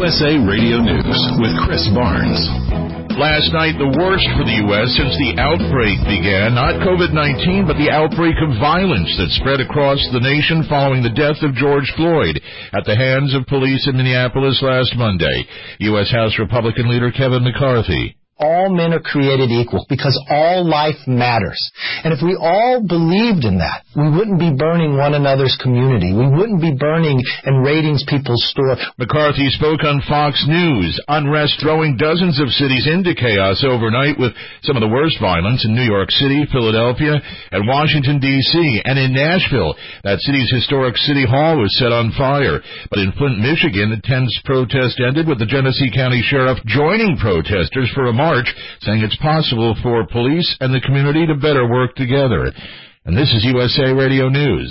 USA Radio News with Chris Barnes. Last night, the worst for the U.S. since the outbreak began. Not COVID-19, but the outbreak of violence that spread across the nation following the death of George Floyd at the hands of police in Minneapolis last Monday. U.S. House Republican leader Kevin McCarthy. All men are created equal because all life matters. And if we all believed in that, we wouldn't be burning one another's community. We wouldn't be burning and raiding people's store. McCarthy spoke on Fox News. Unrest throwing dozens of cities into chaos overnight with some of the worst violence in New York City, Philadelphia, and Washington, D.C. And in Nashville, that city's historic City Hall was set on fire. But in Flint, Michigan, the tense protest ended with the Genesee County Sheriff joining protesters for a march, saying it's possible for police and the community to better work together. And this is USA Radio News.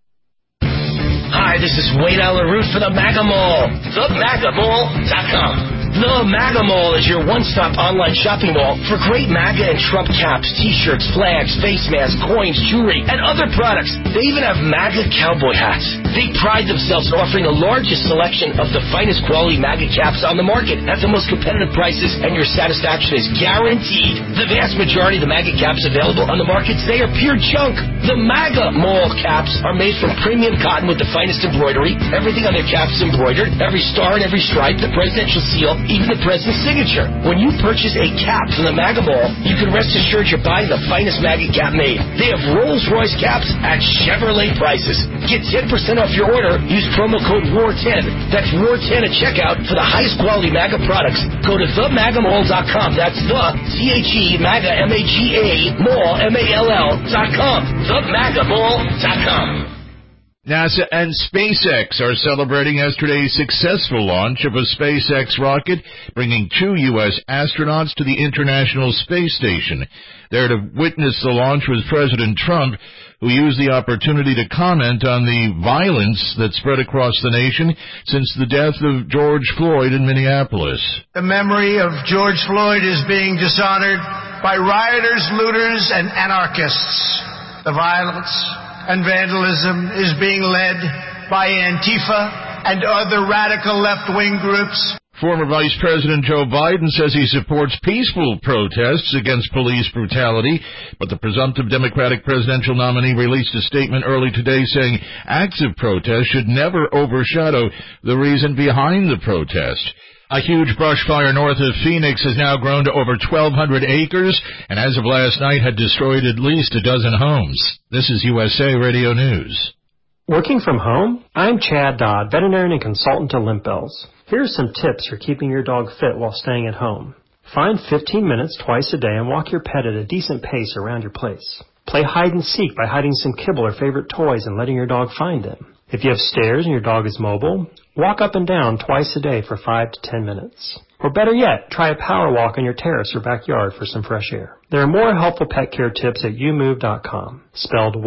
Hi, this is Wayne Allen Root for the MAGA Mall. TheMAGAMall.com. The MAGA Mall is your one-stop online shopping mall for great MAGA and Trump caps, T-shirts, flags, face masks, coins, jewelry, and other products. They even have MAGA cowboy hats. They pride themselves in offering the largest selection of the finest quality MAGA caps on the market at the most competitive prices, and your satisfaction is guaranteed. The vast majority of the MAGA caps available on the market today are pure junk. The MAGA Mall caps are made from premium cotton with the finest embroidery. Everything on their caps is embroidered. Every star and every stripe, the presidential seal, even the president's signature. When you purchase a cap from the MAGA Mall, you can rest assured you're buying the finest MAGA cap made. They have Rolls-Royce caps at Chevrolet prices. Get 10% off your order. Use promo code WAR10. That's WAR10 at checkout for the highest quality MAGA products. Go to TheMAGAMall.com. That's the THE MAGA MAGA Mall MALL.com. TheMAGAMall.com. NASA and SpaceX are celebrating yesterday's successful launch of a SpaceX rocket, bringing 2 U.S. astronauts to the International Space Station. There to witness the launch was President Trump, who used the opportunity to comment on the violence that spread across the nation since the death of George Floyd in Minneapolis. The memory of George Floyd is being dishonored by rioters, looters, and anarchists. The violence and vandalism is being led by Antifa and other radical left-wing groups. Former Vice President Joe Biden says he supports peaceful protests against police brutality, but the presumptive Democratic presidential nominee released a statement early today saying acts of protest should never overshadow the reason behind the protest. A huge brush fire north of Phoenix has now grown to over 1,200 acres, and as of last night had destroyed at least a dozen homes. This is USA Radio News. Working from home? I'm Chad Dodd, veterinarian and consultant to Limp Bells. Here are some tips for keeping your dog fit while staying at home. Find 15 minutes twice a day and walk your pet at a decent pace around your place. Play hide and seek by hiding some kibble or favorite toys and letting your dog find them. If you have stairs and your dog is mobile, walk up and down twice a day for 5 to 10 minutes. Or better yet, try a power walk on your terrace or backyard for some fresh air. There are more helpful pet care tips at youmove.com, spelled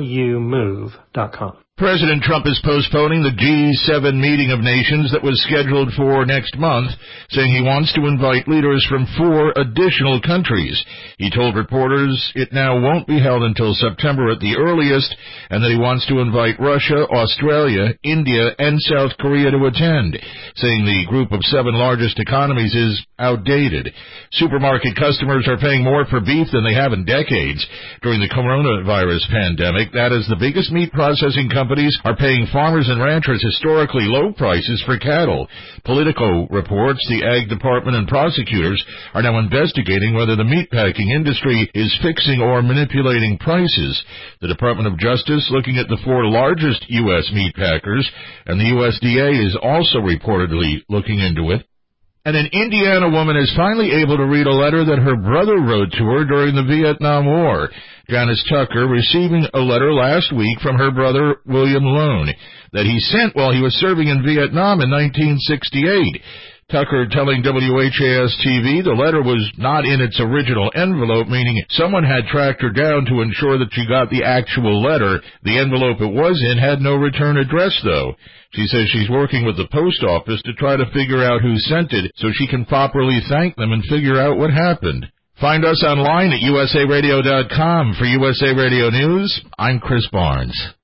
YOUMOVE.com. President Trump is postponing the G7 meeting of nations that was scheduled for next month, saying he wants to invite leaders from 4 additional countries. He told reporters it now won't be held until September at the earliest, and that he wants to invite Russia, Australia, India, and South Korea to attend, saying the group of 7 largest economies is outdated. Supermarket customers are paying more for beef than they have in decades. During the coronavirus pandemic, that is the biggest meat processing companies are paying farmers and ranchers historically low prices for cattle. Politico reports the Ag Department and prosecutors are now investigating whether the meatpacking industry is fixing or manipulating prices. The Department of Justice looking at the 4 largest U.S. meatpackers, and the USDA is also reportedly looking into it. And an Indiana woman is finally able to read a letter that her brother wrote to her during the Vietnam War. Janice Tucker receiving a letter last week from her brother, William Lone, that he sent while he was serving in Vietnam in 1968. Tucker telling WHAS-TV the letter was not in its original envelope, meaning someone had tracked her down to ensure that she got the actual letter. The envelope it was in had no return address, though. She says she's working with the post office to try to figure out who sent it so she can properly thank them and figure out what happened. Find us online at usaradio.com. For USA Radio News, I'm Chris Barnes.